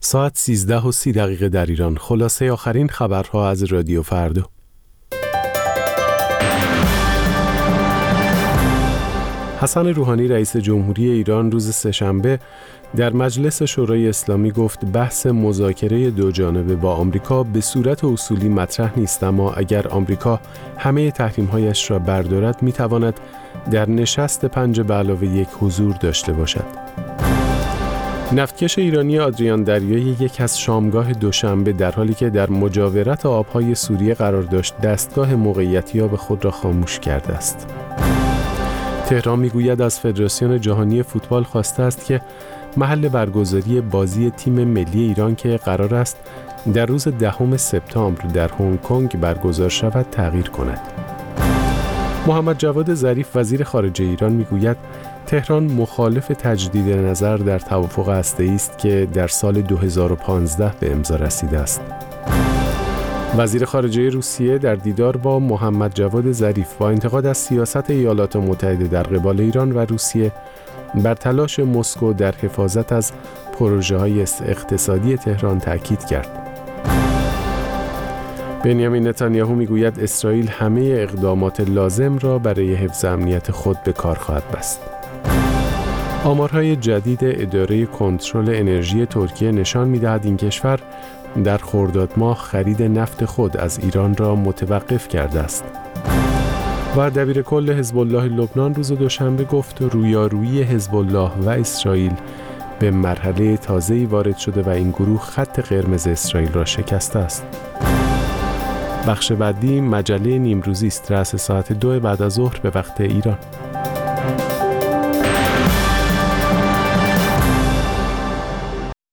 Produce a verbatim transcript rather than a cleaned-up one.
ساعت سیزده و سی دقیقه در ایران. خلاصه آخرین خبرها از رادیو فردا. حسن روحانی رئیس جمهوری ایران روز سه‌شنبه در مجلس شورای اسلامی گفت بحث مذاکره دو جانبه با آمریکا به صورت اصولی مطرح نیست، اما اگر آمریکا همه تحریم‌هایش را بردارد می‌تواند در نشست پنج به علاوه یک حضور داشته باشد. نفتکش ایرانی آدریان دریایی یک از شامگاه دوشنبه در حالی که در مجاورت آبهای سوریه قرار داشت دستگاه موقعیتیاب خود را خاموش کرده است. تهران میگوید از فدراسیون جهانی فوتبال خواسته است که محل برگزاری بازی تیم ملی ایران که قرار است در روز دهم سپتامبر در هنگ کنگ برگزار شود تغییر کند. محمد جواد ظریف وزیر خارجه ایران میگوید تهران مخالف تجدید نظر در توافق هسته‌ای است که در سال دو هزار و پانزده به امضا رسیده است. وزیر خارجه روسیه در دیدار با محمد جواد ظریف با انتقاد از سیاست ایالات متحده در قبال ایران و روسیه بر تلاش مسکو در حفاظت از پروژه‌های اقتصادی تهران تاکید کرد. بنیامین نتانیاهو میگوید اسرائیل همه اقدامات لازم را برای حفظ امنیت خود به کار خواهد بست. آمارهای جدید اداره کنترل انرژی ترکیه نشان می‌دهد این کشور در خرداد ماه خرید نفت خود از ایران را متوقف کرده است. و دبیر کل حزب الله لبنان روز دوشنبه گفت رویارویی حزب الله و اسرائیل به مرحله تازه‌ای وارد شده و این گروه خط قرمز اسرائیل را شکسته است. بخش بعدی مجله نیمروزی است، رأس ساعت دو بعد از ظهر به وقت ایران.